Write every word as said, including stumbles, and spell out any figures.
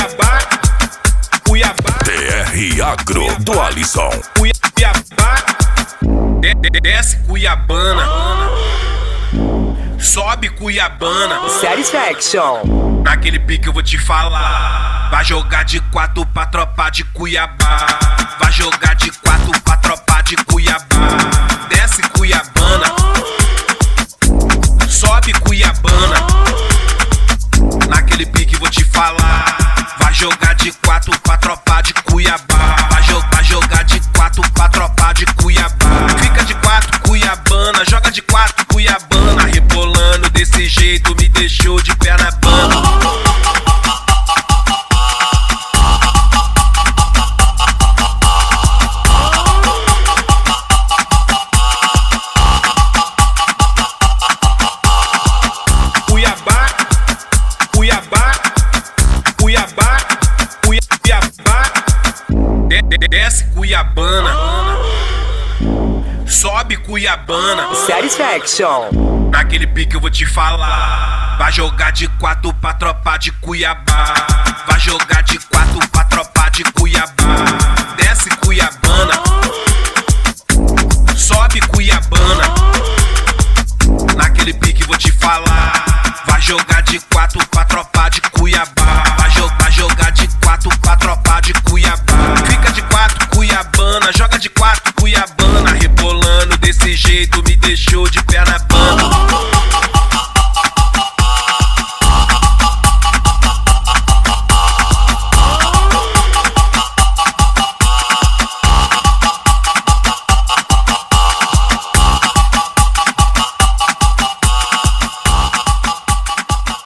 Cuiabá, Cuiabá, T R Agro do Alisson. Cuiabá, desce Cuiabana, sobe Cuiabana. Satisfaction. Naquele pique eu vou te falar. Vai jogar de quatro pra tropa de Cuiabá. Vai jogar de quatro pra tropa de Cuiabá. Desce Cuiabana, sobe Cuiabana. Naquele pique eu vou te falar. Vai jogar de quatro pra tropa de Cuiabá. Vai jogar, jogar de quatro pra tropa de Cuiabá. Fica de quatro Cuiabana, joga de quatro Cuiabana. Rebolando desse jeito me deixou de perna bamba. Cuiabá, Cuiabá, Cuiabá, Cuiabá, desce Cuiabana, sobe Cuiabana. Satisfaction. Naquele pique eu vou te falar. Vai jogar de quatro pra tropa de Cuiabá. Vai jogar de quatro pra tropa de Cuiabá. Desce Cuiabana, sobe Cuiabana. Naquele pique eu vou te falar. Vai jogar de quatro pra tropa de Cuiabá.